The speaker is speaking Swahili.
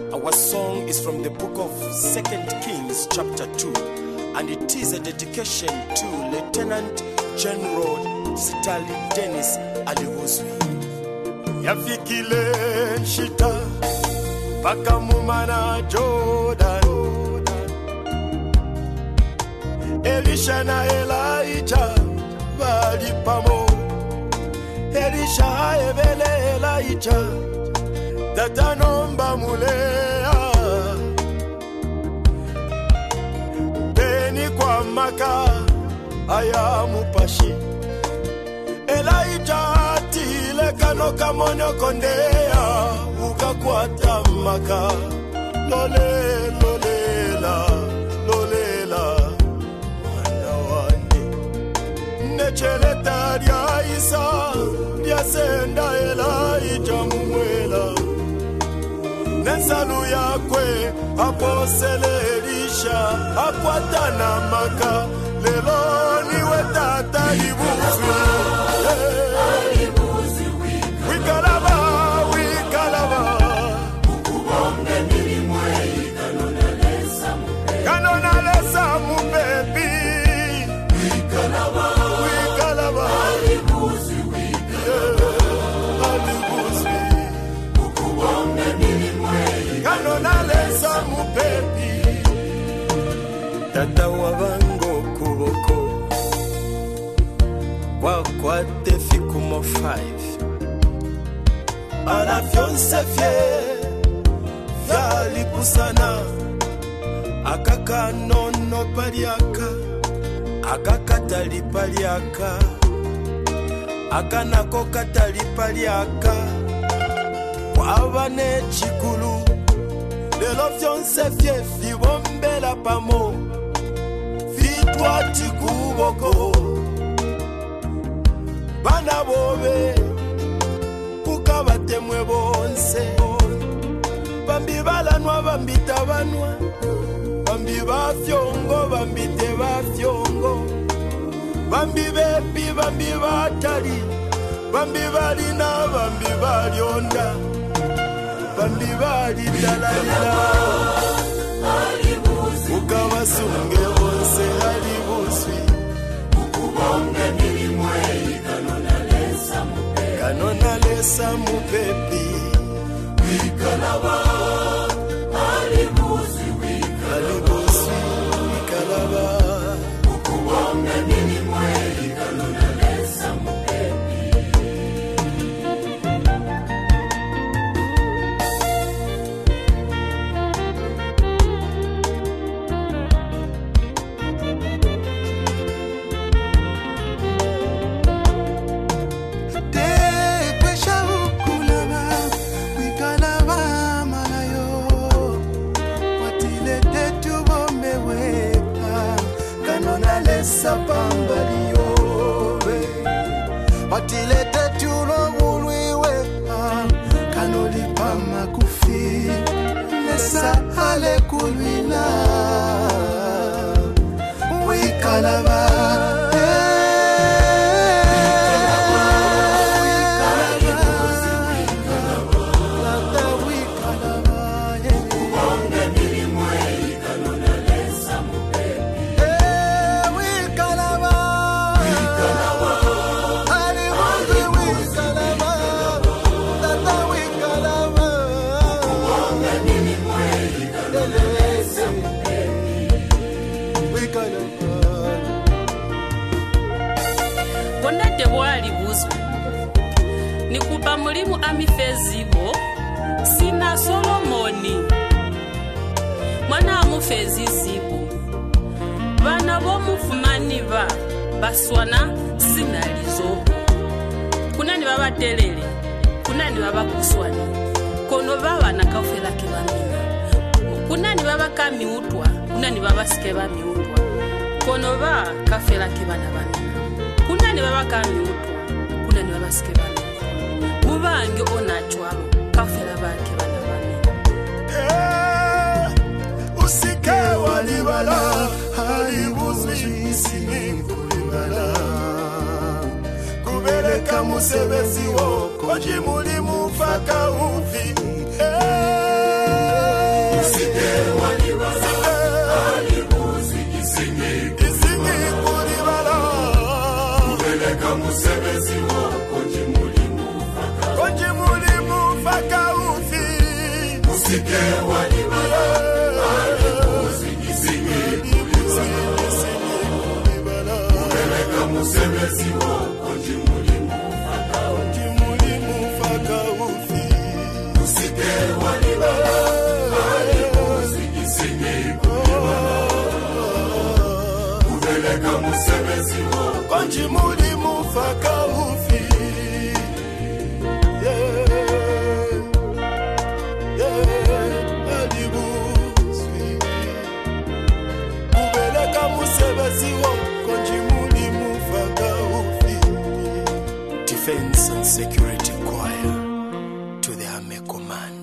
Our song is from the book of 2 Kings chapter 2, and it is a dedication to Lieutenant General Sitali Dennis Alivuzwi. Yafikile shita paka mumana Jordan, Elisha na Elijah bali pamo. Elisha ebele Elijah tata nomba mulea beni kwa maka aya mupashi. Elijah tile kano kamonyo kondea ukakwata maka lolela mwana wande necheleta lya Isa lya senda Elijah mumwela nensalu yakwe aposele Elisha akwata na maka lelo niwe tata Alivuzwi. Tata wabango kuboko wakwate fikumo 5 ala fiance vyali kusana akaka nono paliaka akakatali paliaka akanako katali paliaka kwabane chikulu lelo fiance fibombela pamo fitwati kuboko bana bobe kukabatemwe bonse bambi balanwa bambita banwa bambi bafyongo bambite bafyongo bambi bebi bambi batali bambi balina bambi balionda bambi balidalalila ukabasunge bonse Alivuzwi ukubonge milimwe kanona lesa mupepi wikalaba Alivuzwi wikalaba ukubonge milimwe kanona lesa mupepi. Sapambaliyobe watilete tulo bulwiwe kanolipa makufi nesa ale kulwila wikalaba nikupa mulimu amifezibo sina Solomoni mwana amufezi zibo bana bomufumani baswana sinalizo kunani babatelele kunani babakuswani kono baba nakafela kibamina kunani babakami utwa kunani babasike bamiutwa kono ba kafela kibana bamina kunani babakami utwa kunani babasike bamina mubange onachwalo kafela bake bana bamina usike walibala Alivuzwi sinkulibala kubeleka musebezi wo koji mulimu faka ufi Defense and Security Choir to the Army Command.